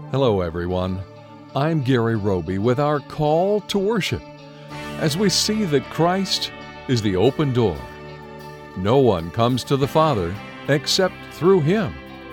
Hello, everyone. I'm Gary Roby with our call to worship as we see that Christ is the open door. No one comes to the Father except through Him.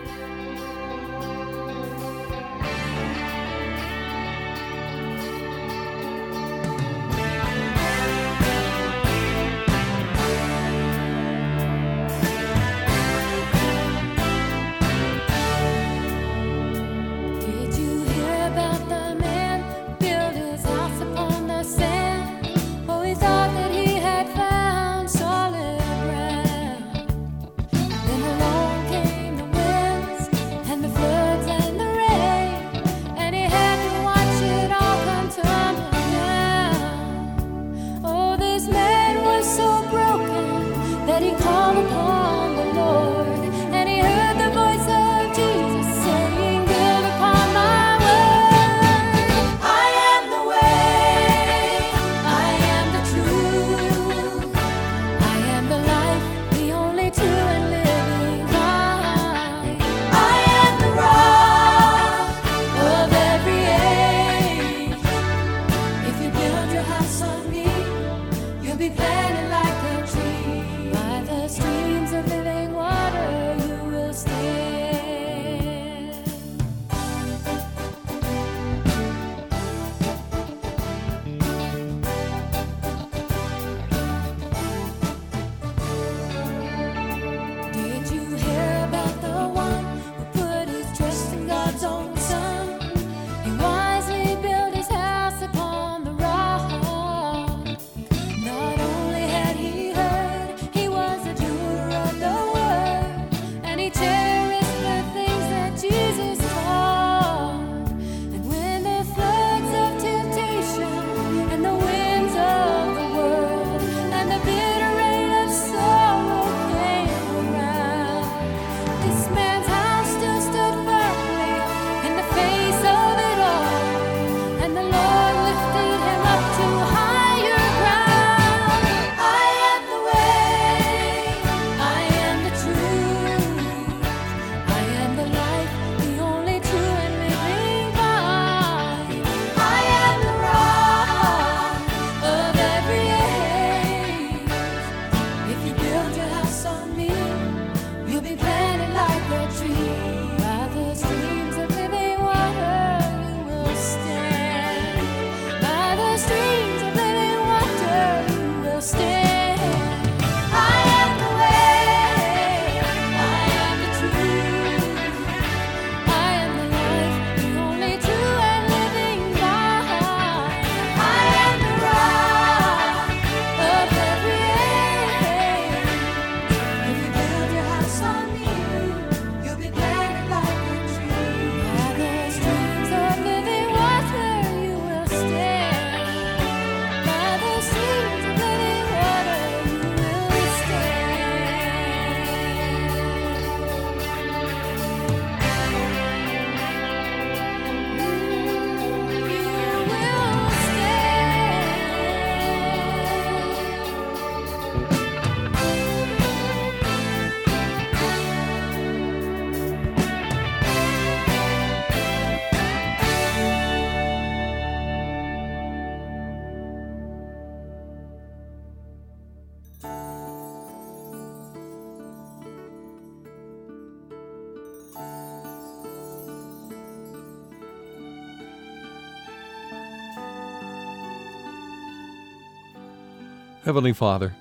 Heavenly Father,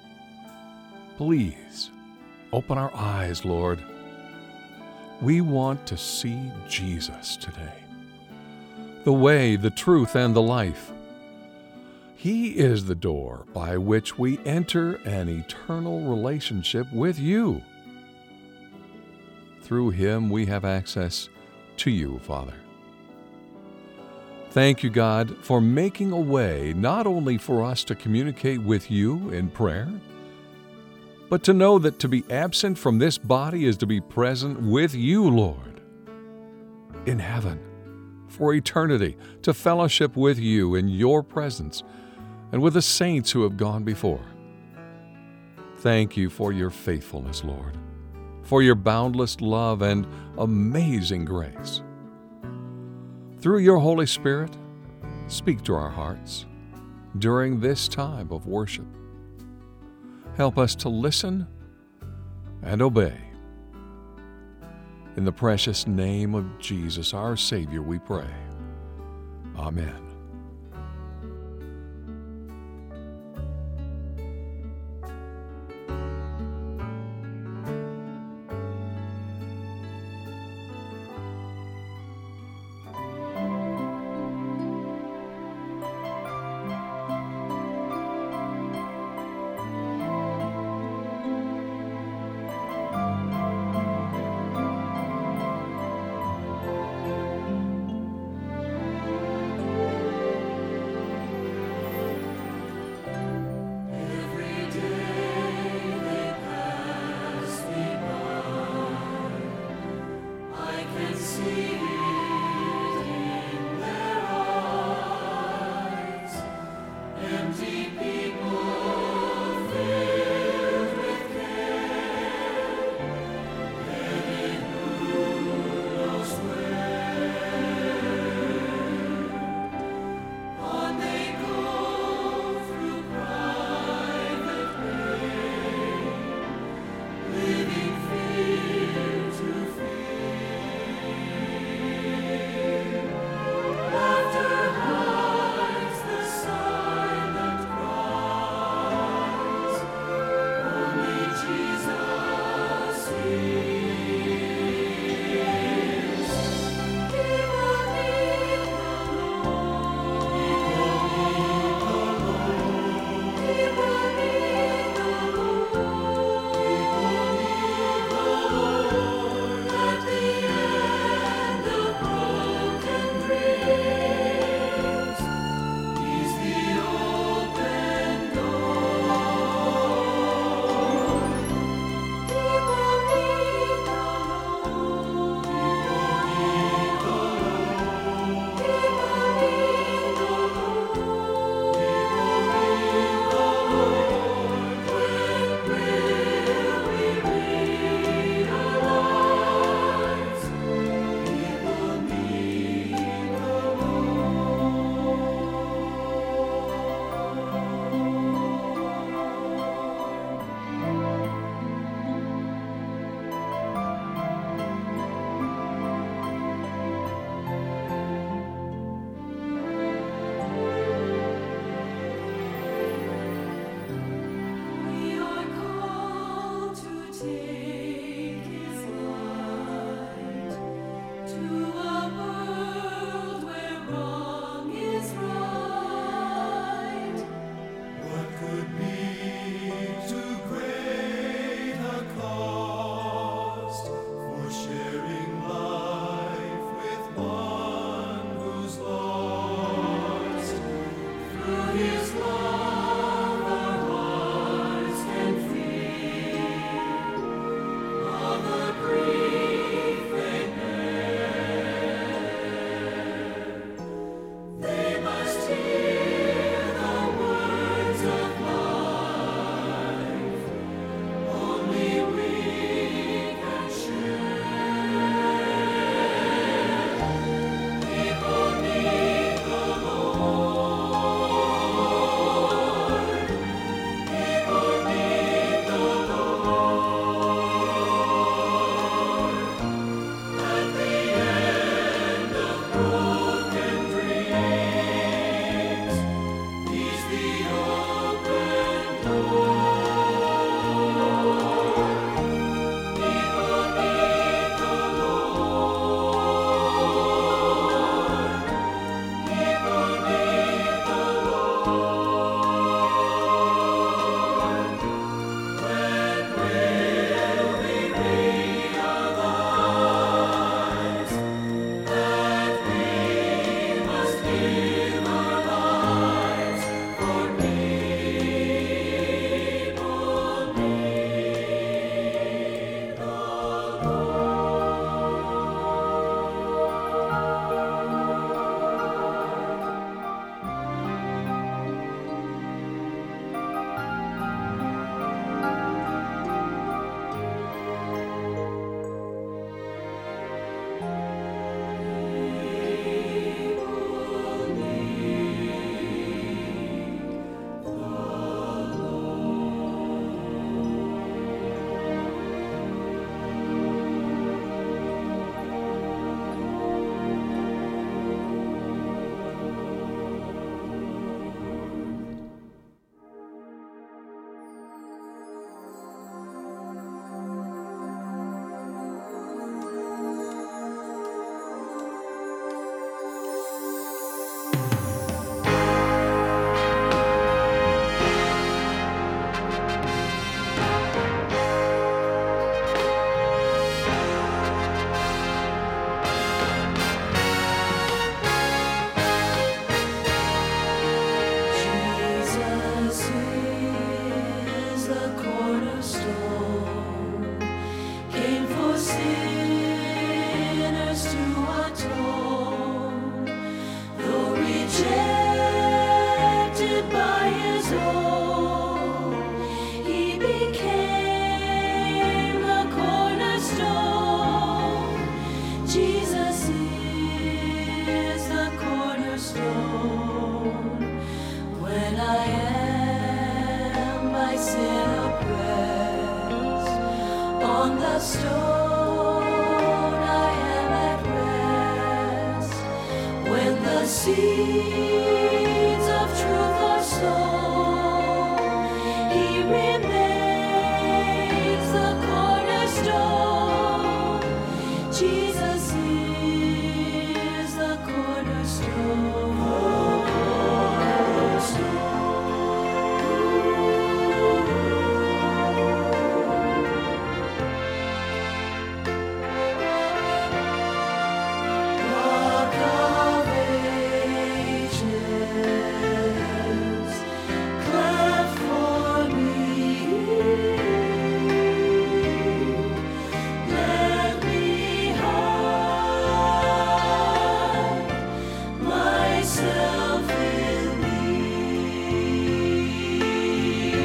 please open our eyes, Lord. We want to see Jesus today, the way, the truth, and the life. He is the door by which we enter an eternal relationship with you. Through Him we have access to you, Father. Thank you, God, for making a way not only for us to communicate with you in prayer, but to know that to be absent from this body is to be present with you, Lord, in heaven, for eternity, to fellowship with you in your presence and with the saints who have gone before. Thank you for your faithfulness, Lord, for your boundless love and amazing grace. Through your Holy Spirit, speak to our hearts during this time of worship. Help us to listen and obey. In the precious name of Jesus, our Savior, we pray. Amen. sinners to atone. Though rejected by his own, he became the cornerstone. Jesus is the cornerstone. When I am by sin oppressed, on the stone I am at rest. When the seeds of truth are sown, he remains the cornerstone. Jesus is the cornerstone. Rock of ages, cleft for me. Let me hide myself in thee.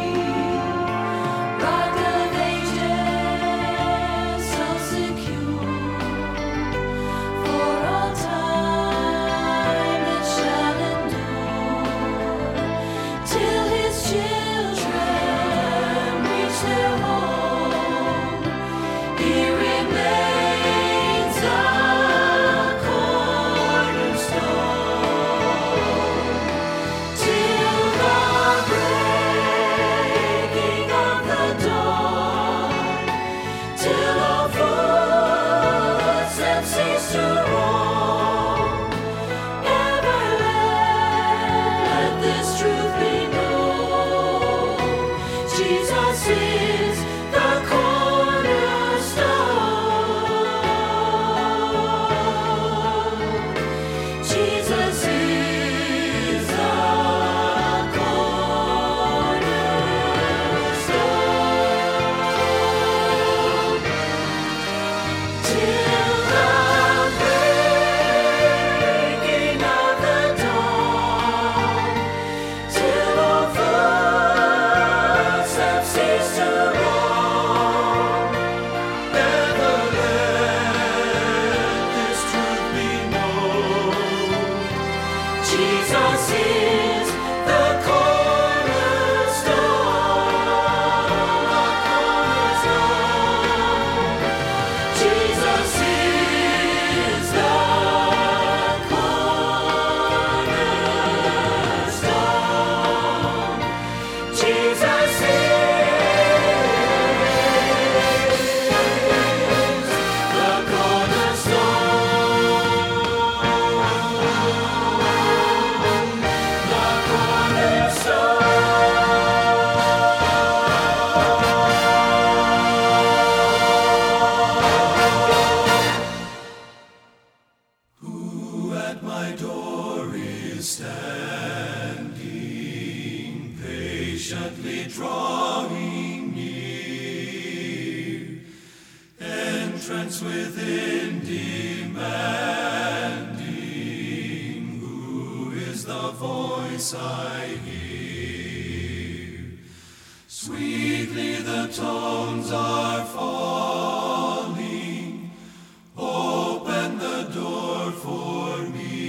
Rock of ages, so secure, for all time it shall endure, till his children reach their home. He remains the cornerstone, till the breaking of the dawn, till all footsteps cease to roam. Ever let this truth be known. Jesus is the cornerstone. Jesus is the cornerstone. Till the breaking of the dawn, till all footsteps cease to roam. Never let this truth be known. Jesus is the cornerstone. Jesus is the cornerstone. Jesus is the Who at my door is standing, patiently drawing near, entrance within demanding, who is the voice I hear? Sweetly the tones are falling, open the door for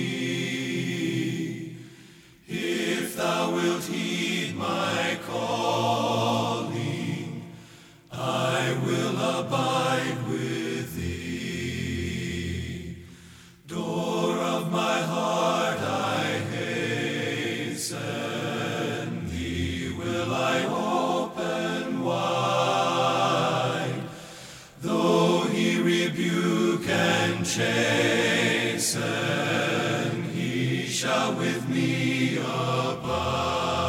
me. If thou wilt heed my calling, I will abide with thee. Door of my heart, I hasten, thee will I open wide. Though he rebuke and chasten, he shall with me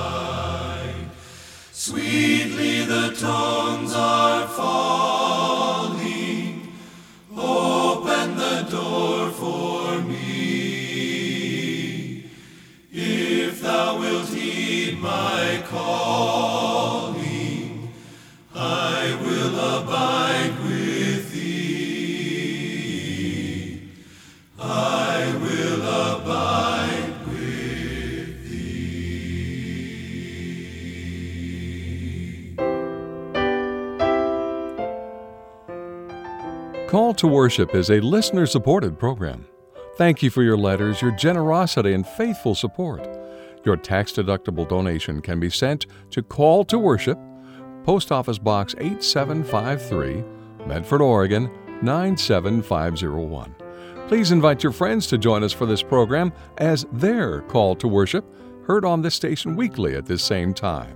abide. Sweetly the tones are falling, Call to Worship is a listener-supported program. Thank you for your letters, your generosity, and faithful support. Your tax-deductible donation can be sent to Call to Worship, Post Office Box 8753, Medford, Oregon 97501. Please invite your friends to join us for this program as their Call to Worship, heard on this station weekly at this same time.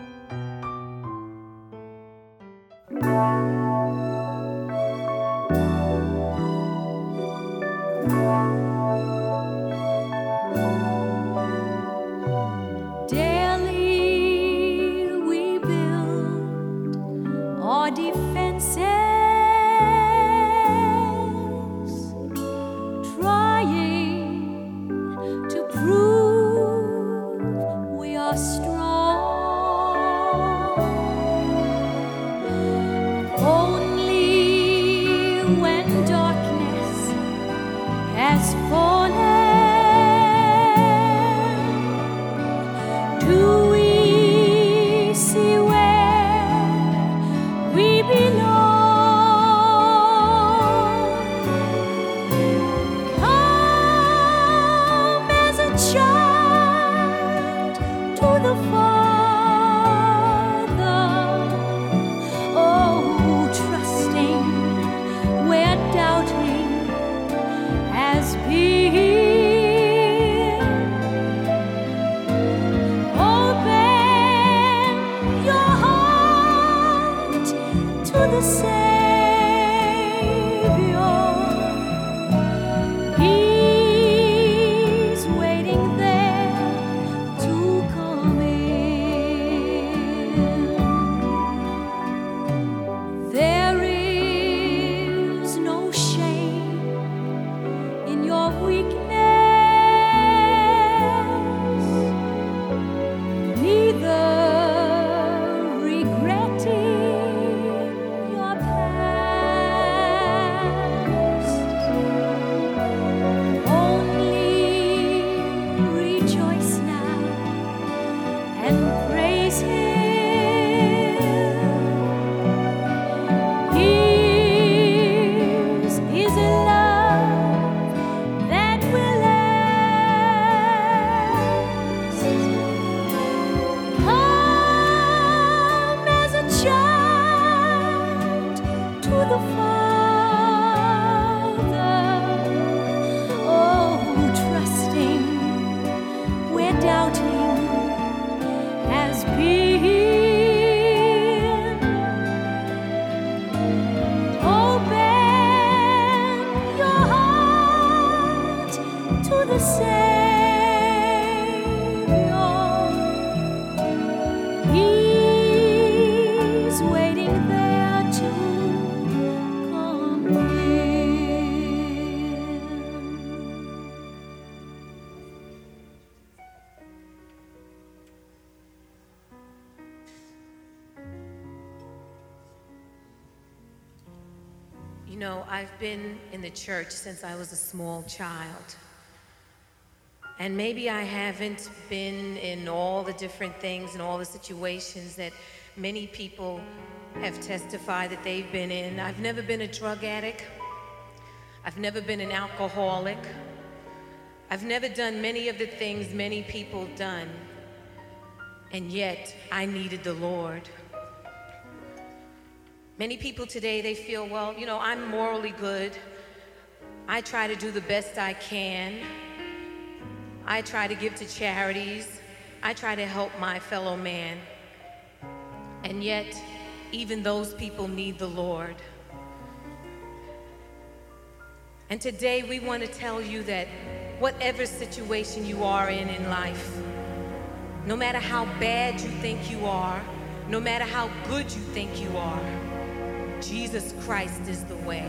You know, I've been in the church since I was a small child. And maybe I haven't been in all the different things and all the situations that many people have testified that they've been in. I've never been a drug addict. I've never been an alcoholic. I've never done many of the things many people done. And yet, I needed the Lord. Many people today, they feel, well, you know, I'm morally good. I try to do the best I can. I try to give to charities. I try to help my fellow man. And yet, even those people need the Lord. And today we want to tell you that whatever situation you are in life, no matter how bad you think you are, no matter how good you think you are, Jesus Christ is the way.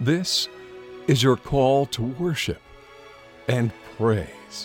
This is your call to worship and praise.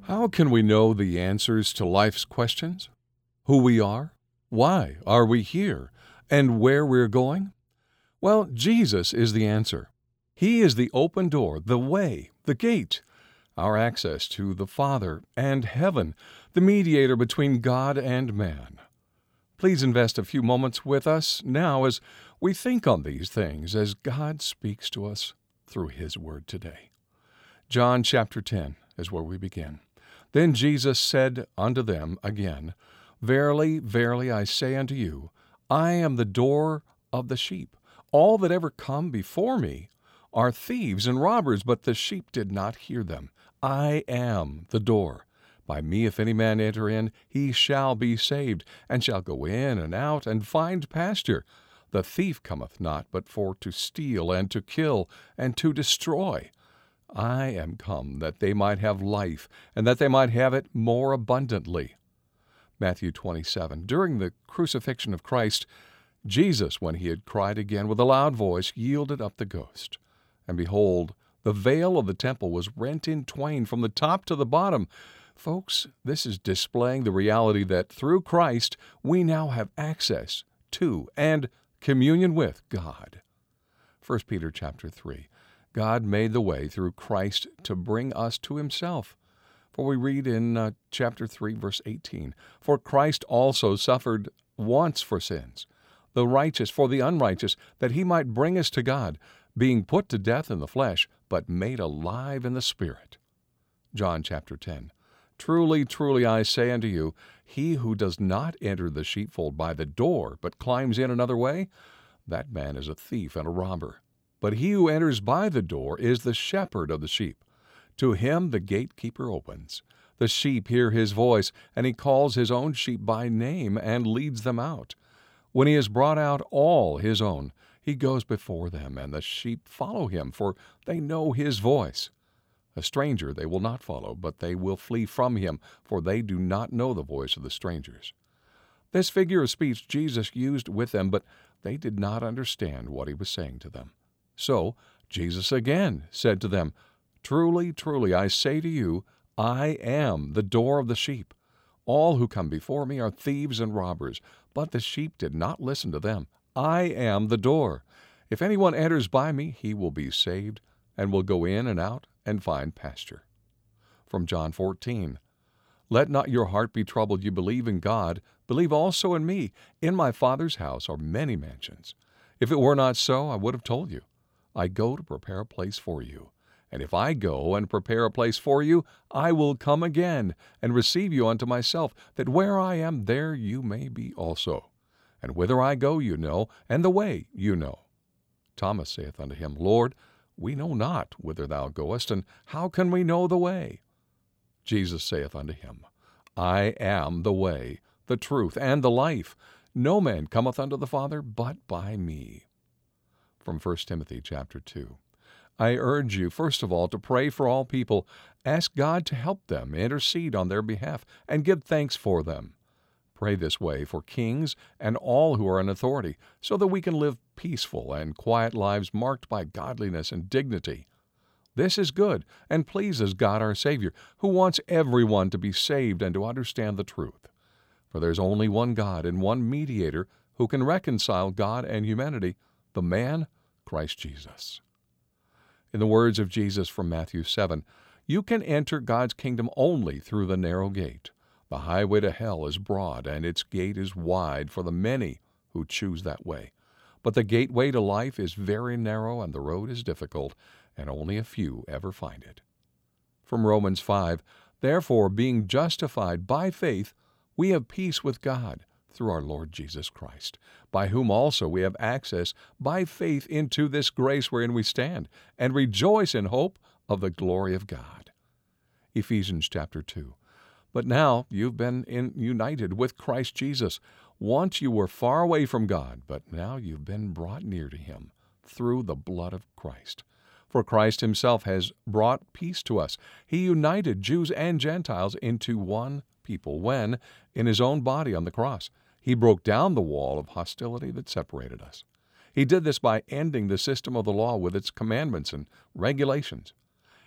How can we know the answers to life's questions? Who we are? Why are we here? And where we're going? Well, Jesus is the answer. He is the open door, the way, the gate, our access to the Father and heaven, the mediator between God and man. Please invest a few moments with us now as we think on these things as God speaks to us through His Word today. John chapter 10 is where we begin. Then Jesus said unto them again, Verily, verily, I say unto you, I am the door of the sheep. All that ever come before me are thieves and robbers, but the sheep did not hear them. I am the door. By me if any man enter in, he shall be saved, and shall go in and out, and find pasture. The thief cometh not, but for to steal, and to kill, and to destroy. I am come that they might have life, and that they might have it more abundantly. Matthew 27. During the crucifixion of Christ, Jesus, when he had cried again with a loud voice, yielded up the ghost. And behold, the veil of the temple was rent in twain from the top to the bottom. Folks, this is displaying the reality that through Christ we now have access to and communion with God. 1 Peter chapter 3. God made the way through Christ to bring us to Himself. For we read in chapter 3, verse 18, For Christ also suffered once for sins, the righteous for the unrighteous, that He might bring us to God, being put to death in the flesh, but made alive in the Spirit. John chapter 10. Truly, truly, I say unto you, he who does not enter the sheepfold by the door, but climbs in another way, that man is a thief and a robber. But he who enters by the door is the shepherd of the sheep. To him the gatekeeper opens. The sheep hear his voice, and he calls his own sheep by name and leads them out. When he has brought out all his own, he goes before them, and the sheep follow him, for they know his voice. A stranger they will not follow, but they will flee from him, for they do not know the voice of the strangers. This figure of speech Jesus used with them, but they did not understand what he was saying to them. So Jesus again said to them, Truly, truly, I say to you, I am the door of the sheep. All who come before me are thieves and robbers, but the sheep did not listen to them. I am the door. If anyone enters by me, he will be saved, and will go in and out and find pasture. From John 14. Let not your heart be troubled. You believe in God, believe also in me. In my Father's house are many mansions. If it were not so, I would have told you. I go to prepare a place for you. And if I go and prepare a place for you, I will come again and receive you unto myself, that where I am, there you may be also. And whither I go you know, and the way you know. Thomas saith unto him, Lord, we know not whither thou goest, and how can we know the way? Jesus saith unto him, I am the way, the truth, and the life. No man cometh unto the Father but by me. From 1 Timothy chapter 2. I urge you, first of all, to pray for all people. Ask God to help them, intercede on their behalf, and give thanks for them. Pray this way for kings and all who are in authority, so that we can live peaceful and quiet lives marked by godliness and dignity. This is good and pleases God our Savior, who wants everyone to be saved and to understand the truth. For there's only one God and one mediator who can reconcile God and humanity, the man, Christ Jesus. In the words of Jesus from Matthew 7, you can enter God's kingdom only through the narrow gate. The highway to hell is broad, and its gate is wide for the many who choose that way. But the gateway to life is very narrow, and the road is difficult, and only a few ever find it. From Romans 5, therefore, being justified by faith, we have peace with God through our Lord Jesus Christ, by whom also we have access by faith into this grace wherein we stand, and rejoice in hope of the glory of God. Ephesians chapter 2. But now you've been united with Christ Jesus. Once you were far away from God, but now you've been brought near to Him through the blood of Christ. For Christ Himself has brought peace to us. He united Jews and Gentiles into one people when, in His own body on the cross, He broke down the wall of hostility that separated us. He did this by ending the system of the law with its commandments and regulations.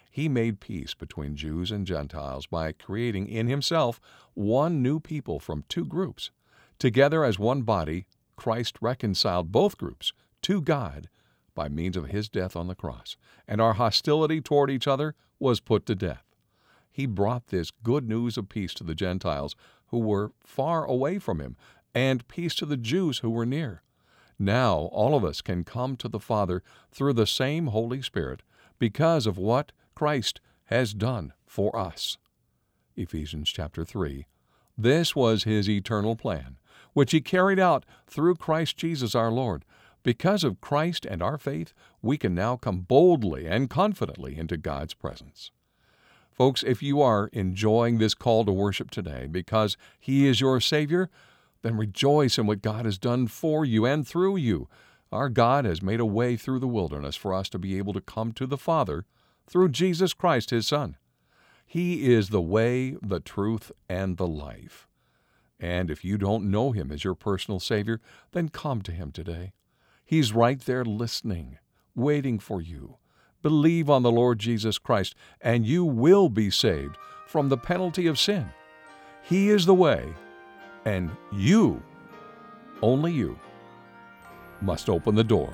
He made peace between Jews and Gentiles by creating in himself one new people from two groups. Together as one body, Christ reconciled both groups to God by means of his death on the cross, and our hostility toward each other was put to death. He brought this good news of peace to the Gentiles who were far away from him, and peace to the Jews who were near. Now all of us can come to the Father through the same Holy Spirit because of what Christ has done for us. Ephesians chapter 3. This was his eternal plan, which he carried out through Christ Jesus our Lord. Because of Christ and our faith, we can now come boldly and confidently into God's presence. Folks, if you are enjoying this call to worship today because he is your Savior, then rejoice in what God has done for you and through you. Our God has made a way through the wilderness for us to be able to come to the Father through Jesus Christ, his Son. He is the way, the truth, and the life. And if you don't know him as your personal Savior, then come to him today. He's right there listening, waiting for you. Believe on the Lord Jesus Christ, and you will be saved from the penalty of sin. He is the way, and you, only you, must open the door.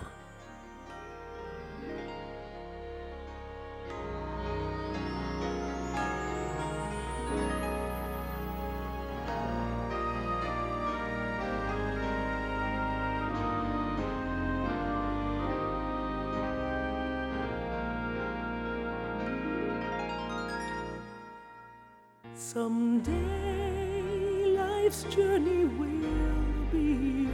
Someday life's journey will be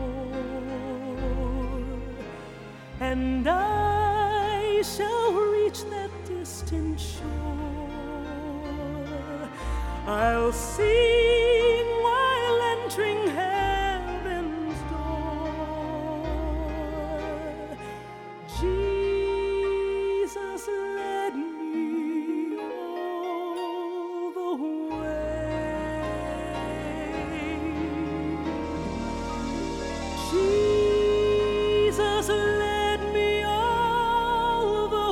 o'er, and I shall reach that distant shore. I'll sing while entering heaven's door. Jesus led me all the way. Jesus led me all the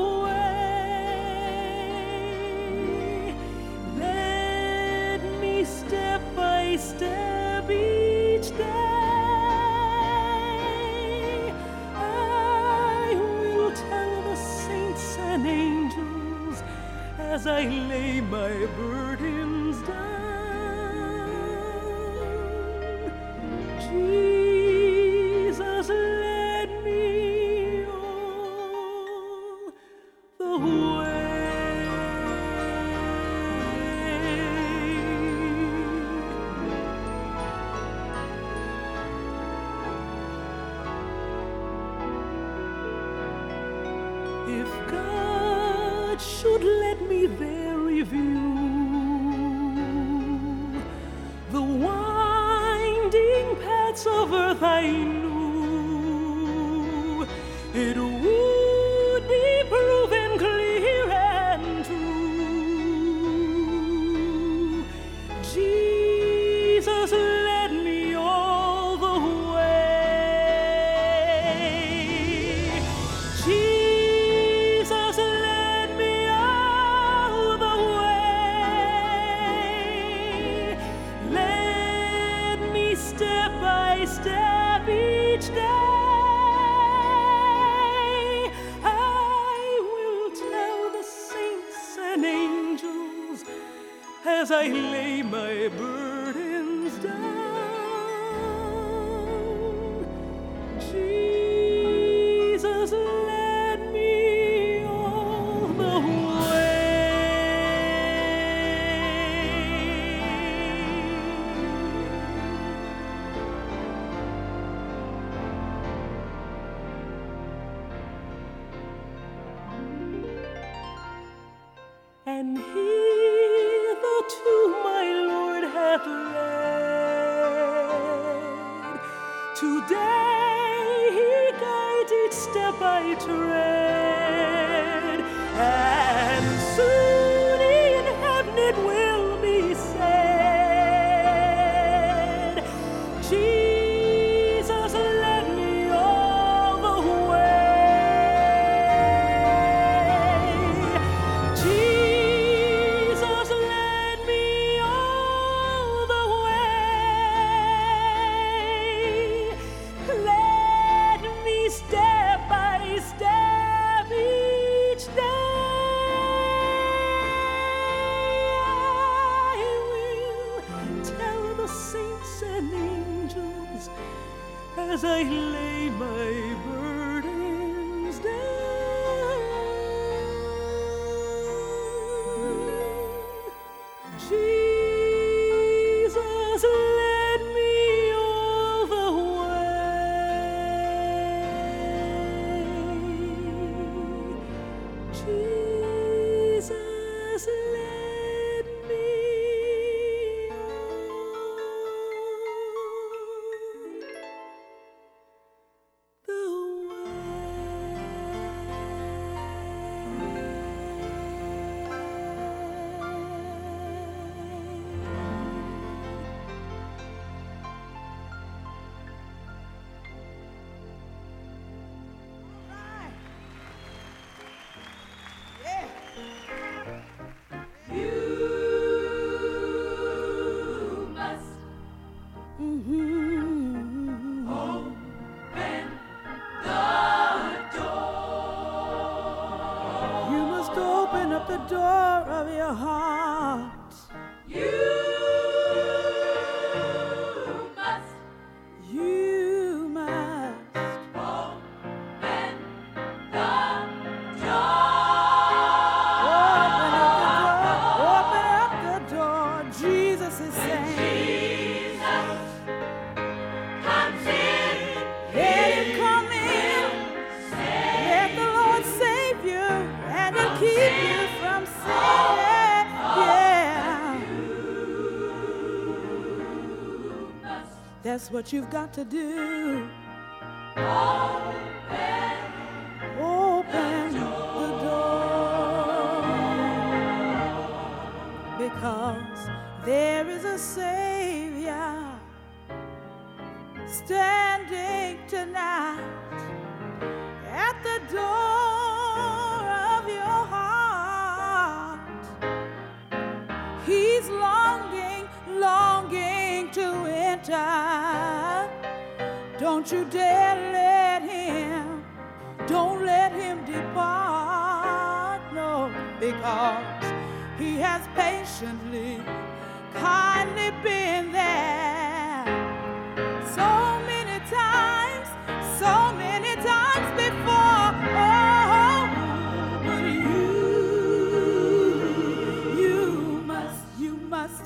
way. Led me step by step each day. I will tell the saints and angels as I lay my burdens down. Jesus led me all the way. If God should let me there review the winding paths of earth I knew, it would be proven clear and true. Jesus led me all the way. Jesus led me all the way. Led me step by step each day. I will tell the saints and angels as I lay my burdens down. Jesus led me all the and hitherto my Lord hath led. Today he guides each step I tread, and soon in heaven it will be said, Jesus led me all the way. as I lay my burdens down. Jesus, led me all the way. Jesus, led me the door of your heart. You must open the door. Open up the door. Jesus is saying, Jesus comes in. Let him come in. Let the Lord save you, and he'll keep you from sin. Yeah. That's what you've got to do. Open the door. Because there is a Savior standing tonight at the door of your heart. He's longing to enter. Don't you dare don't let him depart, no, because he has patiently, kindly been there so many times before. Oh, but you must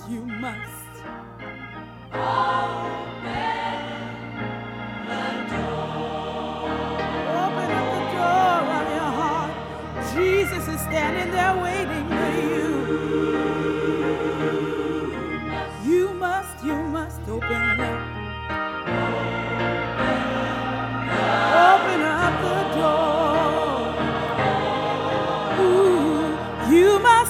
open up the door of your heart. Jesus is standing there waiting for you. You must open it up. Open up the door. Ooh, you must.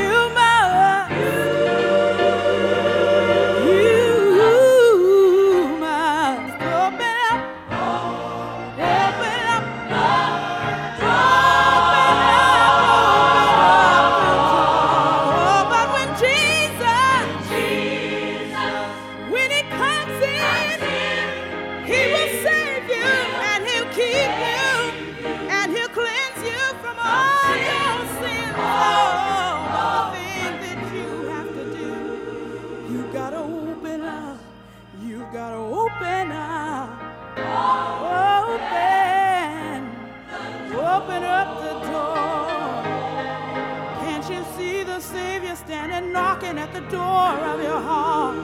Open up the door. Can't you see the Savior standing knocking at the door of your heart?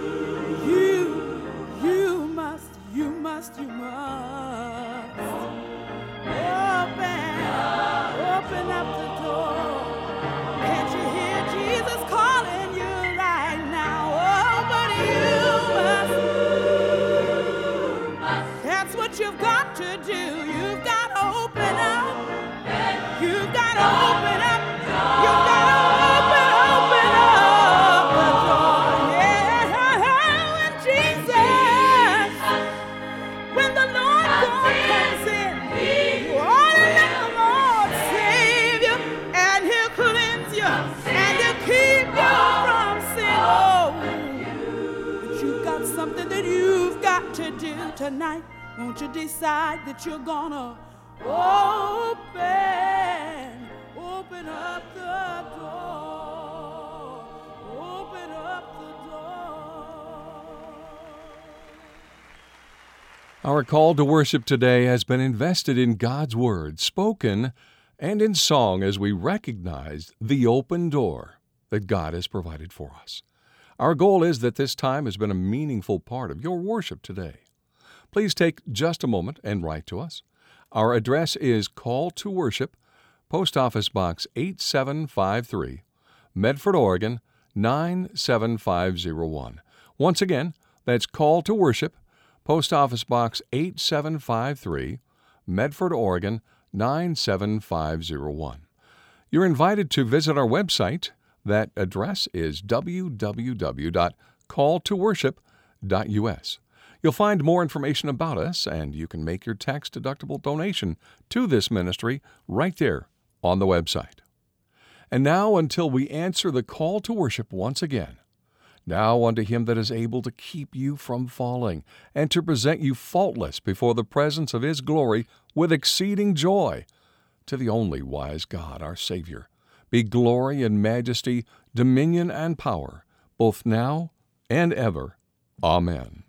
You must open up the door. Can't you hear Jesus calling you right now? Oh, but you must. That's what you've got to do. You've got to open up. You've got to open up. You've got to open up the door. Yeah, when Jesus, when the Lord God comes in, you ought to let the Lord save you, and he'll cleanse you, and he'll keep you from sin. Oh, but you've got something that you've got to do tonight. Won't you decide that you're gonna open up the door. Open up the door. Our call to worship today has been invested in God's Word, spoken and in song as we recognize the open door that God has provided for us. Our goal is that this time has been a meaningful part of your worship today. Please take just a moment and write to us. Our address is Call to Worship, Post Office Box 8753, Medford, Oregon 97501. Once again, that's Call to Worship, Post Office Box 8753, Medford, Oregon 97501. You're invited to visit our website. That address is www.calltoworship.us. You'll find more information about us, and you can make your tax-deductible donation to this ministry right there on the website. And now, until we answer the call to worship once again, now unto Him that is able to keep you from falling, and to present you faultless before the presence of His glory with exceeding joy, to the only wise God, our Savior, be glory and majesty, dominion and power, both now and ever. Amen.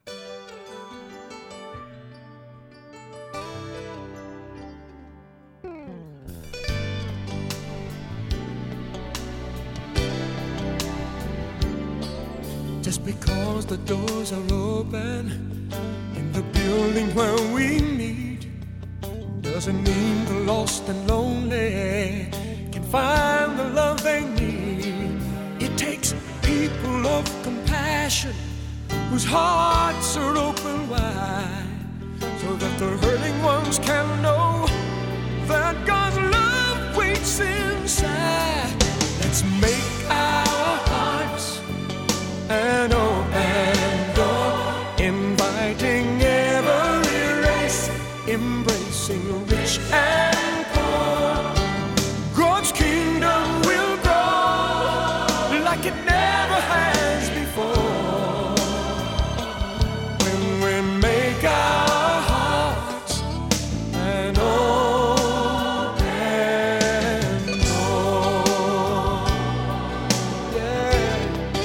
Just because the doors are open in the building where we meet doesn't mean the lost and lonely can find the love they need. It takes people of compassion whose hearts are open wide, so that the hurting ones can know that God's love waits inside. Let's make our hearts an open door, inviting every race, embracing rich and poor. God's kingdom will grow like it never has before, when we make our hearts an open door. Yeah.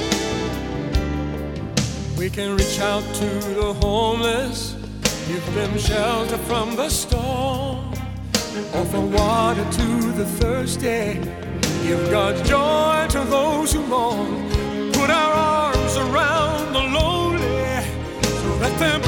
We can reach out to the homeless, give them shelter from the storm, offer water to the thirsty, give God's joy to those who mourn, put our arms around the lonely, so that their